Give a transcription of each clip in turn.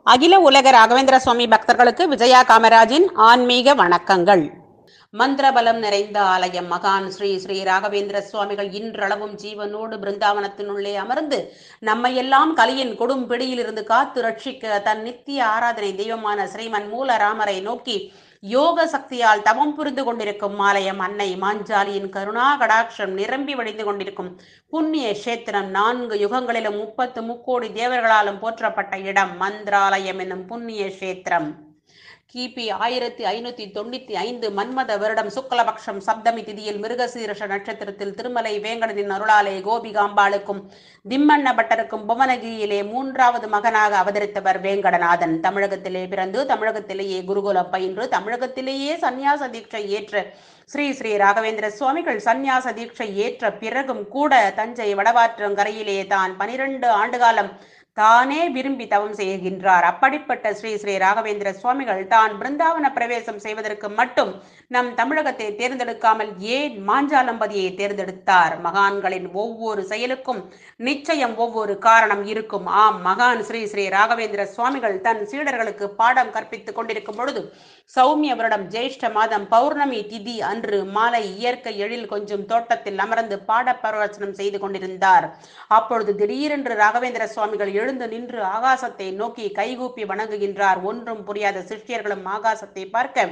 அகில உலக ராகவேந்திர சுவாமி பக்தர்களுக்கு விஜயா காமராஜின் ஆன்மீக வணக்கங்கள். மந்திரபலம் நிறைந்த ஆலயம் மகான் ஸ்ரீ ஸ்ரீ ராகவேந்திர சுவாமிகள் இன்றளவும் ஜீவனோடு பிருந்தாவனத்தினுள்ளே அமர்ந்து நம்மையெல்லாம் கலியின் கொடும் பிடியிலிருந்து காத்து ரட்சிக்க தன் நித்திய ஆராதனை தெய்வமான ஸ்ரீமன் மூல ராமரை நோக்கி யோக சக்தியால் தவம் புரிந்து கொண்டிருக்கும் ஆலயம் அன்னை மாஞ்சாலியின் கருணா கடாட்சம் நிரம்பி வழிந்து கொண்டிருக்கும் புண்ணிய கஷேத்திரம் 4 யுகங்களிலும் 30 முக்கோடி தேவர்களாலும் போற்றப்பட்ட இடம் மந்திராலயம் என்னும் புண்ணிய கஷேத்திரம். கிபி 1595 மன்மத வருடம் சுக்லபக்ஷம் சப்தமி திதியில் மிருகசீரிஷ நட்சத்திரத்தில் திருமலை வேங்கடனின் அருளாலே கோபிகாம்பாளுக்கும் திம்மண்ண பட்டருக்கும் புவனகிரியிலே 3வது மகனாக அவதரித்தவர் வேங்கடநாதன். தமிழகத்திலே பிறந்து தமிழகத்திலேயே குருகுலம் பயின்று தமிழகத்திலேயே சந்நியாச தீட்சை ஏற்ற ஸ்ரீ ஸ்ரீ ராகவேந்திர சுவாமிகள் சந்நியாச தீட்சை ஏற்ற பிறகும் கூட தஞ்சை வடவாற்றங்கரையிலே தான் 12 ஆண்டுகாலம் தானே விரும்பி தவம் செய்கின்றார். அப்படிப்பட்ட ஸ்ரீ ஸ்ரீ ராகவேந்திர சுவாமிகள் தான் பிருந்தாவன பிரவேசம் செய்வதற்கு மட்டும் நம் தமிழகத்தை தேர்ந்தெடுக்காமல் ஏன் மாஞ்சாலம்பதியை தேர்ந்தெடுத்தார்? மகான்களின் ஒவ்வொரு செயலுக்கும் நிச்சயம் ஒவ்வொரு காரணம் இருக்கும். ஆம், மகான் ஸ்ரீ ஸ்ரீ ராகவேந்திர சுவாமிகள் தன் சீடர்களுக்கு பாடம் கற்பித்துக் கொண்டிருக்கும் பொழுது சௌமிய வருடம் ஜேஷ்ட மாதம் பௌர்ணமி திதி அன்று மாலை இயற்கை எழில் கொஞ்சம் தோட்டத்தில் அமர்ந்து பாட பிரவச்சனம் செய்து கொண்டிருந்தார். அப்பொழுது திடீரென்று ராகவேந்திர சுவாமிகள் எழுந்து நின்று ஆகாசத்தை நோக்கி கைகூப்பி வணங்குகின்றார். ஒன்றும் புரியாத சிஷ்யர்களும் ஆகாசத்தை பார்க்க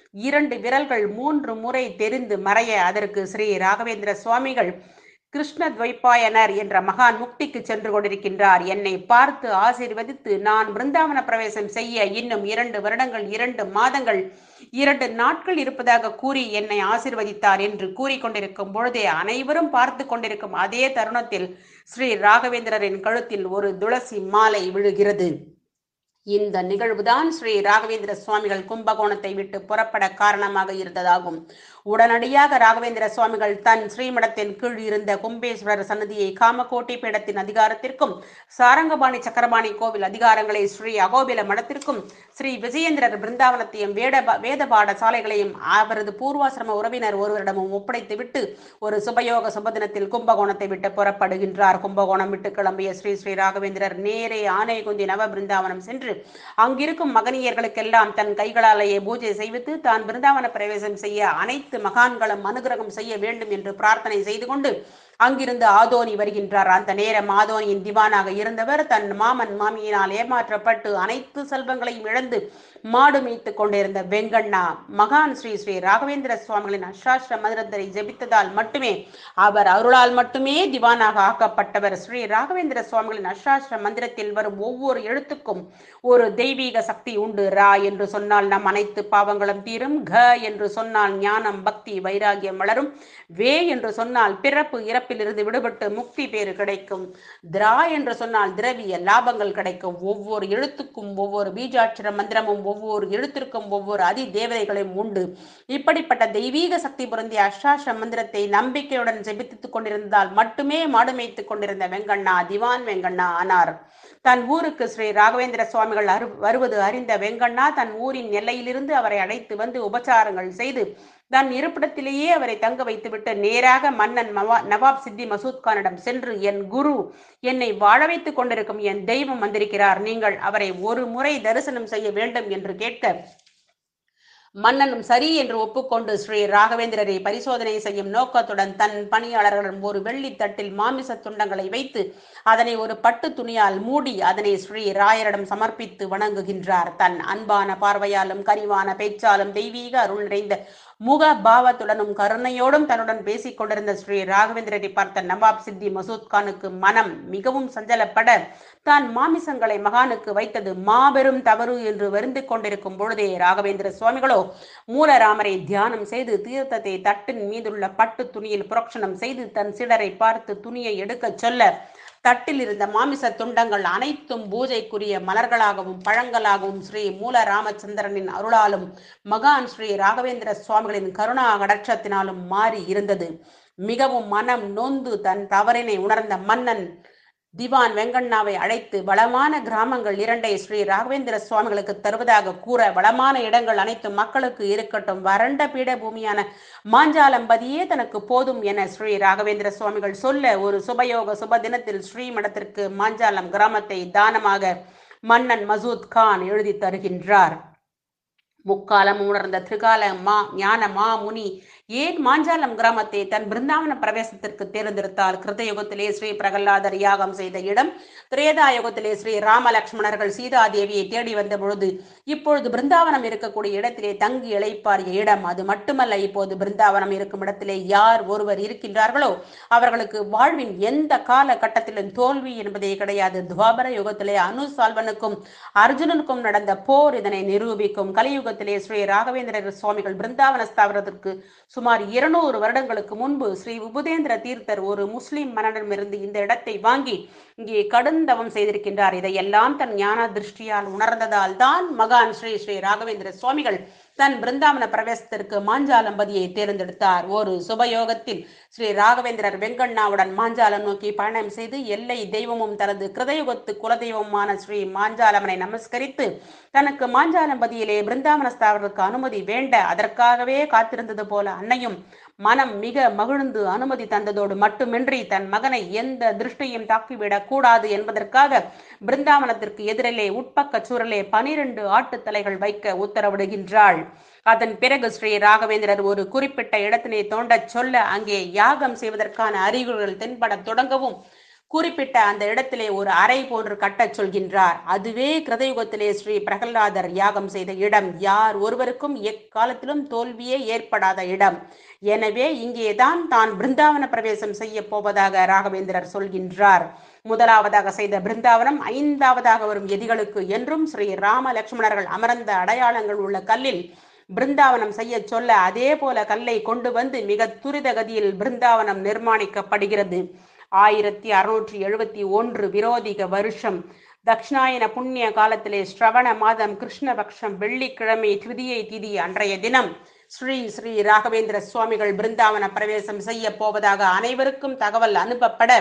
2 விரல்கள் 3 முறை தெரிந்து மறைய அதற்கு ஸ்ரீ ராகவேந்திர சுவாமிகள் கிருஷ்ண துவைப்பாயனர் என்ற மகான் முக்திக்கு சென்று கொண்டிருக்கின்றார். என்னை பார்த்து ஆசீர்வதித்து நான் பிருந்தாவன பிரவேசம் செய்ய இன்னும் 2 வருடங்கள் 2 மாதங்கள் 2 நாட்கள் இருப்பதாக கூறி என்னை ஆசீர்வதித்தார் என்று கூறிக்கொண்டிருக்கும் பொழுதே அனைவரும் பார்த்து கொண்டிருக்கும் அதே தருணத்தில் ஸ்ரீ ராகவேந்திரரின் கழுத்தில் ஒரு துளசி மாலை விழுகிறது. இந்த நிகழ்வுதான் ஸ்ரீ ராகவேந்திர சுவாமிகள் கும்பகோணத்தை விட்டு புறப்பட காரணமாக இருந்ததாகும். உடனடியாக ராகவேந்திர சுவாமிகள் தன் ஸ்ரீமடத்தின் கீழ் இருந்த கும்பேஸ்வரர் சன்னதியை காமகோட்டி பீடத்தின் அதிகாரத்திற்கும் சாரங்கபாணி சக்கரபாணி கோவில் அதிகாரங்களை ஸ்ரீ அகோபில மடத்திற்கும் ஸ்ரீ விஜயேந்திரர் பிருந்தாவனத்தையும் வேத பாடசாலைகளையும் அவரது பூர்வாசிரம உறவினர் ஒருவரிடமும் ஒப்படைத்துவிட்டு ஒரு சுபயோக சுபதினத்தில் கும்பகோணத்தை விட்டு புறப்படுகின்றார். கும்பகோணம் விட்டு கிளம்பிய ஸ்ரீ ஸ்ரீ ராகவேந்திரர் நேரே ஆனைகுந்தி நவ பிருந்தாவனம் சென்று அங்கிருக்கும் மகனியர்களுக்கெல்லாம் தன் கைகளாலேயே பூஜை செய்வித்து தான் பிருந்தாவன பிரவேசம் செய்ய அனைத்து மகான்களும் அனுகிரகம் செய்ய வேண்டும் என்று பிரார்த்தனை செய்து கொண்டு அங்கிருந்து ஆதோனி வருகின்றார். அந்த நேரம் ஆதோனியின் திவானாக இருந்தவர் தன் மாமன் மாமியினால் ஏமாற்றப்பட்டு அனைத்து செல்வங்களையும் இழந்து மாடு மேய்த்து கொண்டிருந்த வெங்கண்ணா மகான் ஸ்ரீ ஸ்ரீ ராகவேந்திர சுவாமிகளின் அஷ்டாஷ்ட மந்திரத்தை ஜபித்ததால் மட்டுமே அவர் அருளால் மட்டுமே திவானாக ஆக்கப்பட்டவர். ஸ்ரீ ராகவேந்திர சுவாமிகளின் அஷ்டாஷ்ட மந்திரத்தில் வரும் ஒவ்வொரு எழுத்துக்கும் ஒரு தெய்வீக சக்தி உண்டு. ரா என்று சொன்னால் நம் அனைத்து பாவங்களும் தீரும். க என்று சொன்னால் ஞானம் பக்தி வைராகியம் வளரும். வே என்று சொன்னால் பிறப்பு இறப்பிலிருந்து விடுபட்டு முக்தி பேறு கிடைக்கும். திரா என்று சொன்னால் திரவிய லாபங்கள் கிடைக்கும். ஒவ்வொரு எழுத்துக்கும் ஒவ்வொரு பீஜாட்சர மந்திரமும் ஒவ்வொரு எழுத்திற்கும் ஒவ்வொரு அதி தேவதைகளும் உண்டு. இப்படிப்பட்ட தெய்வீக சக்தி பொருந்திய அஷ்டாஷ்ட மந்திரத்தை நம்பிக்கையுடன் ஜெபித்துக் கொண்டிருந்தால் மட்டுமே மாடு மேய்த்துக் கொண்டிருந்த வெங்கண்ணா திவான் வெங்கண்ணா ஆனார். தன் ஊருக்கு ஸ்ரீ ராகவேந்திர சுவாமிகள் வருவது அறிந்த வெங்கண்ணா தன் ஊரின் எல்லையிலிருந்து அவரை அழைத்து வந்து உபச்சாரங்கள் செய்து தன் இருப்பிடத்திலேயே அவரை தங்க வைத்துவிட்டு நேராக மன்னன் நவாப் சித்தி மசூத் கானிடம் சென்று, என் குரு என்னை வாழ வைத்துக் கொண்டிருக்கும் என் தெய்வம் வந்திருக்கிறார், நீங்கள் அவரை ஒரு முறை தரிசனம் செய்ய வேண்டும் என்று கேட்க மன்னனும் சரி என்று ஒப்புக்கொண்டு ஸ்ரீ ராகவேந்திரரை பரிசோதனை செய்யும் நோக்கத்துடன் தன் பணியாளர்களிடம் ஒரு வெள்ளி தட்டில் மாமிச துண்டங்களை வைத்து அதனை ஒரு பட்டு துணியால் மூடி அதனை ஸ்ரீ ராயரிடம் சமர்ப்பித்து வணங்குகின்றார். தன் அன்பான பார்வையாலும் கனிவான பேச்சாலும் தெய்வீக அருள் நிறைந்த முக பாவத்துடனும் கருணையோடும் தன்னுடன் பேசிக் கொண்டிருந்த ஸ்ரீ ராகவேந்திரரை பார்த்த நவாப் சித்தி மசூத் கானுக்கு மனம் மிகவும் சஞ்சலப்பட தான் மாமிசங்களை மகானுக்கு வைத்தது மாபெரும் தவறு என்று வருந்திக் கொண்டிருக்கும் பொழுதே ராகவேந்திர சுவாமிகளோ மூலராமரை தியானம் செய்து தீர்த்தத்தை தட்டின் மீதுள்ள பட்டு துணியில் புரோக்ஷனம் செய்து தன் சிடரை பார்த்து துணியை எடுக்க சொல்ல தட்டில் இருந்த மாமிச துண்டங்கள் அனைத்தும் பூஜைக்குரிய மலர்களாகவும் பழங்களாகவும் ஸ்ரீ மூல ராமச்சந்திரனின் அருளாலும் மகான் ஸ்ரீ ராகவேந்திர சுவாமிகளின் கருணா கடட்சத்தினாலும் மாறி இருந்தது. மிகவும் மனம் நொந்து தன் தவறினை உணர்ந்த மன்னன் திவான் வெங்கண்ணாவை அழைத்து வளமான கிராமங்கள் 2 ஸ்ரீ ராகவேந்திர சுவாமிகளுக்கு தருவதாக கூற வளமான இடங்கள் அனைத்து மக்களுக்கு இருக்கட்டும், வறண்ட பீட பூமியான மாஞ்சாலம்பதியே தனக்கு போதும் என ஸ்ரீ ராகவேந்திர சுவாமிகள் சொல்ல ஒரு சுபயோக சுப தினத்தில் ஸ்ரீமடத்திற்கு மாஞ்சாலம் கிராமத்தை தானமாக மன்னன் மசூத் கான் எழுதி தருகின்றார். முக்காலம் உணர்ந்த திரிகால ஞான மாமுனி ஏன் மாஞ்சாலம் கிராமத்தை தன் பிருந்தாவன பிரவேசத்திற்கு தேர்ந்தெடுத்தார்? கிருத்தயுகத்திலே ஸ்ரீ பிரகலாதர் யாகம் செய்த இடம், திரேதாயுகத்திலே ஸ்ரீ ராமலட்சுமணர்கள் சீதாதேவியை தேடி வந்த பொழுது இப்பொழுது பிருந்தாவனம் இருக்கக்கூடிய இடத்திலே தங்கி இளைப்பாரிய இடம். அது மட்டுமல்ல, இப்போது பிருந்தாவனம் இருக்கும் இடத்திலே யார் ஒருவர் இருக்கின்றார்களோ அவர்களுக்கு வாழ்வின் எந்த கால கட்டத்திலும் தோல்வி என்பதே கிடையாது. துவாபர யுகத்திலே அனுசால்வனுக்கும் அர்ஜுனனுக்கும் நடந்த போர் இதனை நிரூபிக்கும். கலியுகத்திலே ஸ்ரீ ராகவேந்திர சுவாமிகள் பிருந்தாவன ஸ்தாபனத்திற்கு சுமார் 200 வருடங்களுக்கு முன்பு ஸ்ரீ உபுதேந்திர தீர்த்தர் ஒரு முஸ்லிம் மன்னனிடமிருந்து இந்த இடத்தை வாங்கி இங்கே கடுந்தவம் செய்திருக்கின்றார். இதையெல்லாம் தன் ஞான திருஷ்டியால் உணர்ந்ததால் தான் மகான் ஸ்ரீ ஸ்ரீ ராகவேந்திர சுவாமிகள் தன் பிருந்தாவன பிரவேசத்திற்கு மாஞ்சாலம்பதியை தேர்ந்தெடுத்தார். ஒரு சுபயோகத்தில் ஸ்ரீ ராகவேந்திரர் வெங்கண்ணாவுடன் மாஞ்சாலம் நோக்கி பயணம் செய்து எல்லை தெய்வமும் தனது கிருதயுகத்து குலதெய்வமான ஸ்ரீ மாஞ்சாலமனை நமஸ்கரித்து தனக்கு மாஞ்சாலம்பதியிலே பிருந்தாவன ஸ்தாபனத்துக்கு அனுமதி வேண்ட அதற்காகவே காத்திருந்தது போல அன்னையும் மனம் மிக மகிழ்ந்து அனுமதி தந்ததோடு மட்டுமின்றி தன் மகனை எந்த திருஷ்டியும் தாக்கிவிடக் கூடாது என்பதற்காக பிருந்தாவனத்திற்கு எதிரிலே உட்பக்க சூழலே 12 ஆட்டுத்தலைகள் வைக்க உத்தரவிடுகின்றாள். அதன் பிறகு ஸ்ரீ ராகவேந்திரர் ஒரு குறிப்பிட்ட இடத்தினை தோண்டச் சொல்ல அங்கே யாகம் செய்வதற்கான அறிகுறிகள் தென்பட தொடங்கவும் குறிப்பிட்ட அந்த இடத்திலே ஒரு அறை போன்று கட்டச் சொல்கின்றார். அதுவே கிருதயுகத்திலே ஸ்ரீ பிரகலாதர் யாகம் செய்த இடம். யார் ஒருவருக்கும் எக்காலத்திலும் தோல்வியே ஏற்படாத இடம். எனவே இங்கேதான் தான் பிருந்தாவன பிரவேசம் செய்ய போவதாக ராகவேந்திரர் சொல்கின்றார். முதலாவதாக செய்த பிருந்தாவனம் 5வதாக வரும் எதிகளுக்கு என்றும் ஸ்ரீ ராம லட்சுமணர்கள் அமர்ந்த அடையாளங்கள் உள்ள கல்லில் பிருந்தாவனம் செய்ய சொல்ல அதே போல கல்லை கொண்டு வந்து மிக துரித கதியில் பிருந்தாவனம் நிர்மாணிக்கப்படுகிறது. 1671 விரோதிக வருஷம் தக்ஷணாயன புண்ணிய காலத்திலே ஸ்ரவண மாதம் கிருஷ்ணபக்ஷம் வெள்ளிக்கிழமை திருதியை திதி அன்றைய தினம் ஸ்ரீ ஸ்ரீ ராகவேந்திர சுவாமிகள் பிருந்தாவன பிரவேசம் செய்ய போவதாக அனைவருக்கும் தகவல் அனுப்பப்பட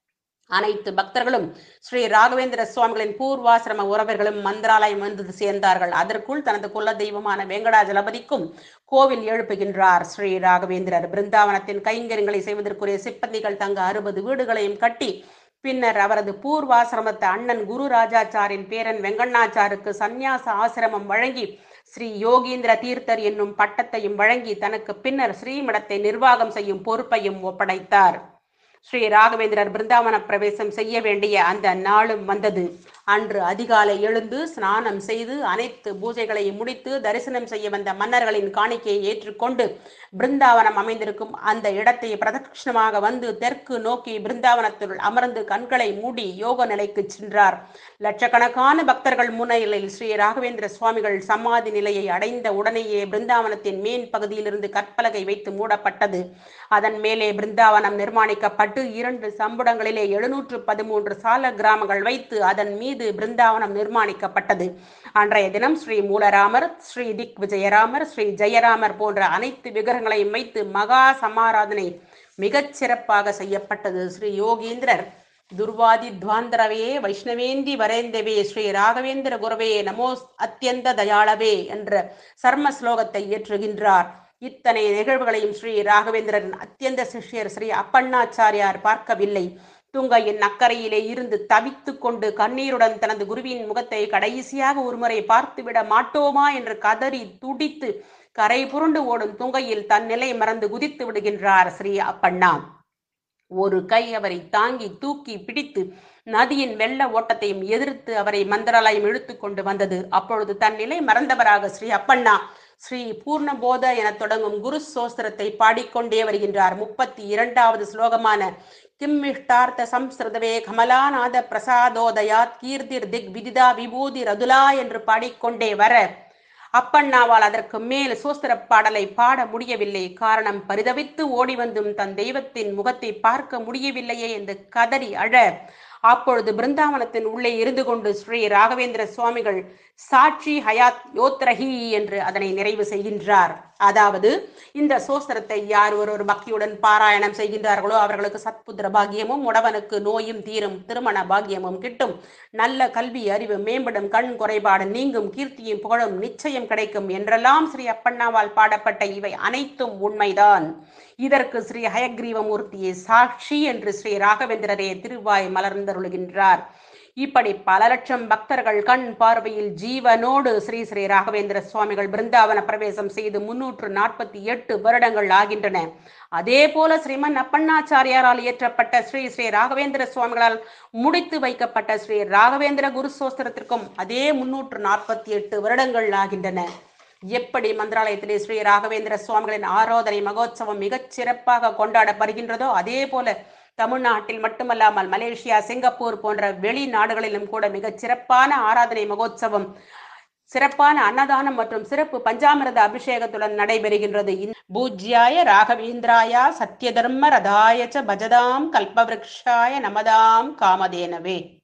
அனைத்து பக்தர்களும் ஸ்ரீ ராகவேந்திர சுவாமிகளின் பூர்வாசிரம உறவர்களும் மந்திராலயம் வந்து சேர்ந்தார்கள். அதற்குள் தனது குல தெய்வமான வெங்கடாஜலபதிக்கும் கோவில் எழுப்புகின்றார் ஸ்ரீ ராகவேந்திரர். பிருந்தாவனத்தின் கைங்கரியங்களை செய்வதற்குரிய சிப்பந்திகள் தங்க 60 வீடுகளையும் கட்டி பின்னர் அவரது பூர்வாசிரமத்தை அண்ணன் குரு ராஜாச்சாரின் பேரன் வெங்கண்ணாச்சாருக்கு சந்நியாச ஆசிரமம் வழங்கி ஸ்ரீ யோகீந்திர தீர்த்தர் என்னும் பட்டத்தையும் வழங்கி தனக்கு பின்னர் ஸ்ரீமடத்தை நிர்வாகம் செய்யும் பொறுப்பையும் ஒப்படைத்தார். ஸ்ரீ ராகவேந்திரர் பிருந்தாவன பிரவேசம் செய்ய வேண்டிய அந்த நாளும் வந்தது. அன்று அதிகாலை எழுந்து ஸ்நானம் செய்து அனைத்து பூஜைகளையும் முடித்து தரிசனம் செய்ய வந்த மன்னர்களின் காணிக்கையை ஏற்றுக்கொண்டு பிருந்தாவனம் அமைந்திருக்கும் அந்த இடத்தை பிரதட்சணமாக வந்து தெற்கு நோக்கி பிருந்தாவனத்தில் அமர்ந்து கண்களை மூடி யோக நிலைக்கு சென்றார். லட்சக்கணக்கான பக்தர்கள் முன்னிலையில் ஸ்ரீ ராகவேந்திர சுவாமிகள் சமாதி நிலையை அடைந்த உடனேயே பிருந்தாவனத்தின் மேன் பகுதியிலிருந்து கற்பலகை வைத்து மூடப்பட்டது. அதன் மேலே பிருந்தாவனம் நிர்மாணிக்கப்பட்டு 2 சம்புடங்களிலே 713 சால கிராமங்கள் வைத்து அதன் மீது பிருந்தாவனம் நிர்மாணிக்கப்பட்டது. அன்றைய தினம் ஸ்ரீ மூலராமர், ஸ்ரீ திக் விஜயராமர், ஸ்ரீ ஜெயராமர் போன்ற அனைத்து விக்கிரகங்களையும் வைத்து மகா சமாராதனை மிகச் சிறப்பாக செய்யப்பட்டது. ஸ்ரீ யோகீந்திரர் துர்வாதி துவாந்தரவே வைஷ்ணவேந்தி வரேந்தவே ஸ்ரீ ராகவேந்திர குரவே நமோ அத்தியந்த தயாளவே என்ற சர்ம ஸ்லோகத்தை இயற்றுகின்றார். இத்தனை நிகழ்வுகளையும் ஸ்ரீ ராகவேந்திரரின் அத்தியந்த சிஷ்யர் ஸ்ரீ அப்பண்ணாச்சாரியார் பார்க்கவில்லை. துங்கையின் அக்கறையிலே இருந்து தவித்து கொண்டு கண்ணீருடன் தனது குருவின் முகத்தை கடைசியாக ஒருமுறை பார்த்துவிட மாட்டோமா என்று கதறி துடித்து கரை புரண்டு ஓடும் துங்கையில் தன் நிலை மறந்து குதித்து விடுகின்றார் ஸ்ரீ அப்பண்ணா. ஒரு கை அவரை தாங்கி தூக்கி பிடித்து நதியின் வெள்ள ஓட்டத்தையும் எதிர்த்து அவரை மந்திராலயம் இழுத்து கொண்டு வந்தது. அப்பொழுது தன் நிலை மறந்தவராக ஸ்ரீ அப்பண்ணா ஸ்ரீ பூர்ணபோத என தொடங்கும் குரு சோஸ்திரத்தை பாடிக்கொண்டே வருகின்றார். 32வது ஸ்லோகமான கிம்மிஷ்டார்த்த சம்ஸ்ருதவே கமலாநாத பிரசாதோதயாத் கீர்த்திர் திக் விதிதா விபூதி ரதுலா என்று பாடிக்கொண்டே வர அப்பண்ணாவால் அதற்கு மேல் சோஸ்திர பாடலை பாட முடியவில்லை. காரணம், பரிதவித்து ஓடி வந்தும் தன் தெய்வத்தின் முகத்தை பார்க்க முடியவில்லையே என்று கதறி அழ அப்பொழுது பிருந்தாவனத்தின் உள்ளே இருந்து கொண்டு ஸ்ரீ ராகவேந்திர சுவாமிகள் சாட்சி ஹயாத் யோத்ரஹி என்று அதனை நிறைவு செய்கின்றார். அதாவது இந்த சோஸ்திரத்தை யார் ஒரு பக்தியுடன் பாராயணம் செய்கின்றார்களோ அவர்களுக்கு சத்புத்திர பாகியமும், உடவனுக்கு நோயும் தீரும், திருமண பாகியமும் கிட்டும், நல்ல கல்வி அறிவு மேம்படும், கண் குறைபாடு நீங்கும், கீர்த்தியும் புகழும் நிச்சயம் கிடைக்கும் என்றெல்லாம் ஸ்ரீ அப்பண்ணாவால் பாடப்பட்ட இவை அனைத்தும் உண்மைதான். இதற்கு ஸ்ரீ ஹயக்ரீவமூர்த்தியை சாட்சி என்று ஸ்ரீ ராகவேந்திரரே திருவாய் மலர்ந்தருளுகின்றார். இப்படி பல லட்சம் பக்தர்கள் கண் பார்வையில் ஜீவனோடு ஸ்ரீ ஸ்ரீ ராகவேந்திர சுவாமிகள் பிருந்தாவன பிரவேசம் செய்து 348 வருடங்கள் ஆகின்றன. அதே போல ஸ்ரீமன் அப்பண்ணாச்சாரியாரால் இயற்றப்பட்ட ஸ்ரீ ஸ்ரீ ராகவேந்திர சுவாமிகளால் முடித்து வைக்கப்பட்ட ஸ்ரீ ராகவேந்திர குரு சோஸ்திரத்திற்கும் அதே 348 வருடங்கள் ஆகின்றன. எப்படி மந்திராலயத்திலே ஸ்ரீ ராகவேந்திர சுவாமிகளின் ஆராதனை மகோத்சவம் மிகச் சிறப்பாக கொண்டாடப்படுகின்றதோ அதே போல தமிழ்நாட்டில் மட்டுமல்லாமல் மலேசியா, சிங்கப்பூர் போன்ற வெளிநாடுகளிலும் கூட மிகச் சிறப்பான ஆராதனை மகோத்சவம், சிறப்பான அன்னதானம் மற்றும் சிறப்பு பஞ்சாமிரத அபிஷேகத்துடன் நடைபெறுகின்றது. பூஜ்யாய ராகவேந்திராய சத்யதர்ம ரதாய பஜதாம் கல்பவ்ருக்ஷாய நமதாம் காமதேனவே.